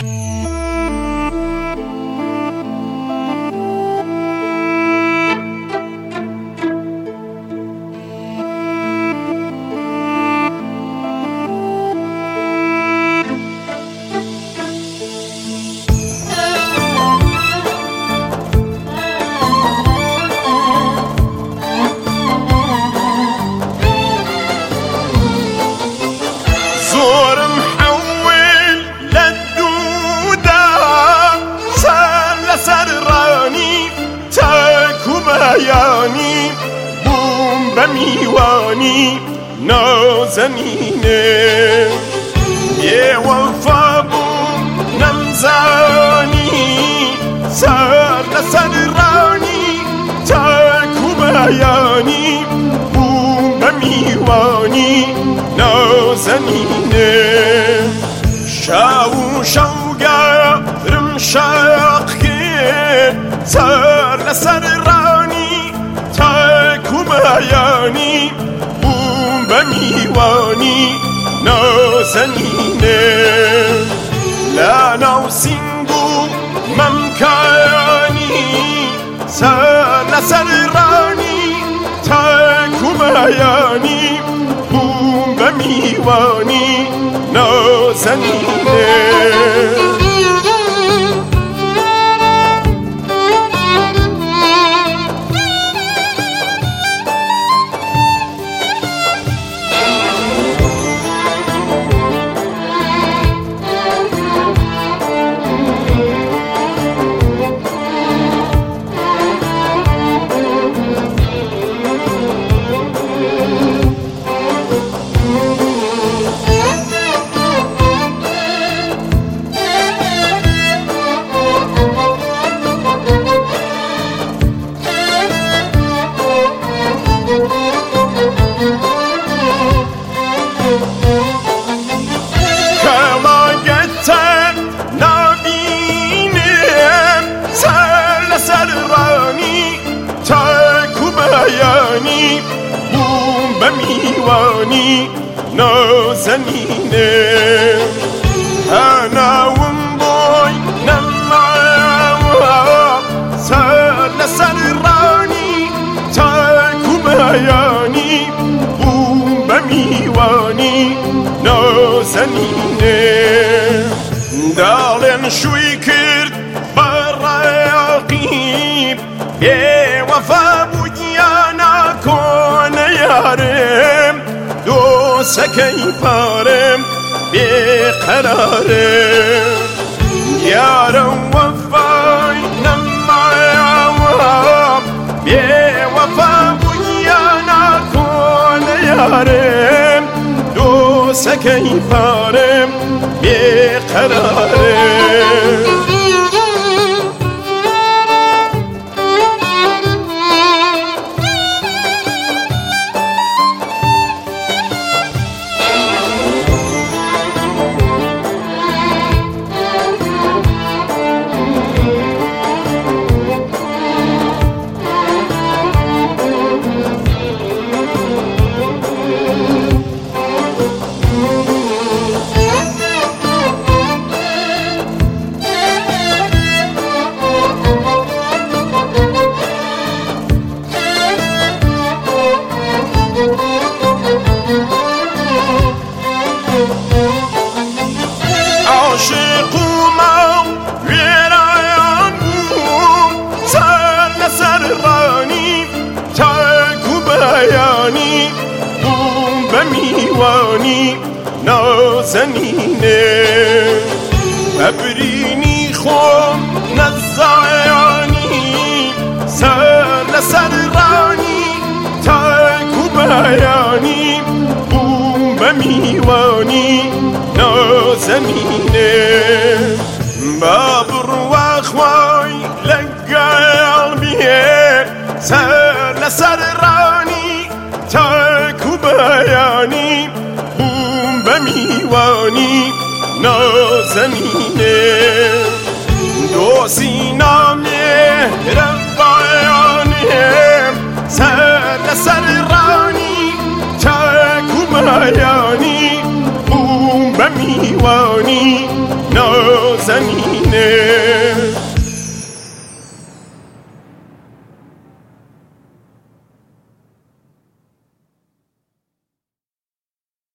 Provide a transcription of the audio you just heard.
بیانی بوم به میوانی نازنینه یه وفا بوم نمزانی سر لسر رانی تکو بیانی بوم به میوانی نازنینه شاو شوگرم شاقی سر لسر رانی تکو بیانی بوم به میوانی نازنینه لانا و سینگو ممکانی سر لسر رانی تکو بیانی بوم به میوانی نازنینه بوم به میوانی نازنینه هناوم بوی نماوا سر لسر رانی تکو بیانی بوم به میوانی نازنینه دالن شوی کرد برای عقیب یه وفا بودیانا کنه یارم دو سکی پارم بیقرارم یارم وفای نمایم یه وفا بودیانا کنه یارم دو سکی پارم بیقرارم میوانی نازنینه ببرینی خون نزایانی سر لسر رانی تکو بیانی بوم به میوانی نازنینه بابر و اخوای لگل بیه سر لسر رانی تکو بیانی بوم به میوانی نازنینه دو سینامه رفایانیم سر لسر رانی تکو بیانی بوم به میوانی نازنینه